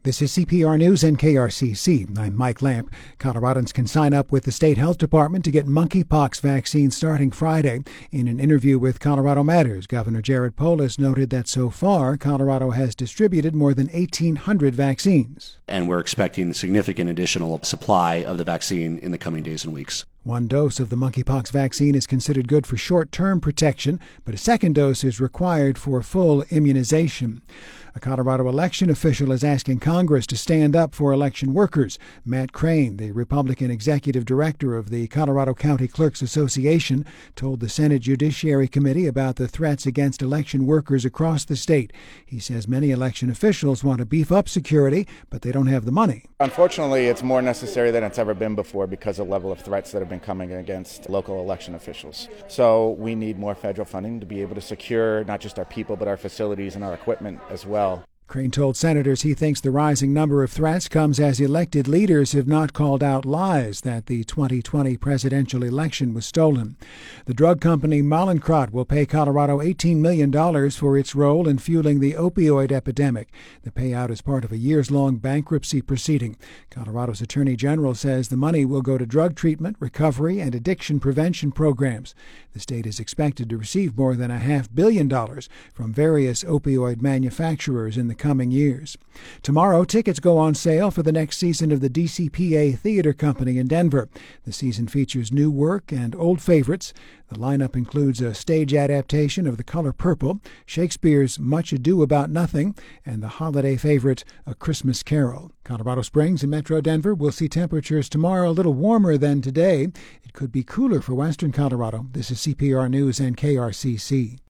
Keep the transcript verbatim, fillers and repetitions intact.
This is C P R News and K R C C. I'm Mike Lamp. Coloradans can sign up with the state health department to get monkeypox vaccine starting Friday. In an interview with Colorado Matters, Governor Jared Polis noted that so far, Colorado has distributed more than eighteen hundred vaccines. And we're expecting significant additional supply of the vaccine in the coming days and weeks. One dose of the monkeypox vaccine is considered good for short-term protection, but a second dose is required for full immunization. A Colorado election official is asking Congress to stand up for election workers. Matt Crane, the Republican executive director of the Colorado County Clerks Association, told the Senate Judiciary Committee about the threats against election workers across the state. He says many election officials want to beef up security, but they don't have the money. Unfortunately, it's more necessary than it's ever been before because of the level of threats that have been coming against local election officials. So we need more federal funding to be able to secure not just our people, but our facilities and our equipment as well. Crane told senators he thinks the rising number of threats comes as elected leaders have not called out lies that the twenty twenty presidential election was stolen. The drug company Mallinckrodt will pay Colorado eighteen million dollars for its role in fueling the opioid epidemic. The payout is part of a years-long bankruptcy proceeding. Colorado's Attorney General says the money will go to drug treatment, recovery, and addiction prevention programs. The state is expected to receive more than a half billion dollars from various opioid manufacturers in the coming years. Tomorrow, tickets go on sale for the next season of the D C P A Theater Company in Denver. The season features new work and old favorites. The lineup includes a stage adaptation of The Color Purple, Shakespeare's Much Ado About Nothing, and the holiday favorite, A Christmas Carol. Colorado Springs and Metro Denver will see temperatures tomorrow a little warmer than today. It could be cooler for western Colorado. This is C P R News and K R C C.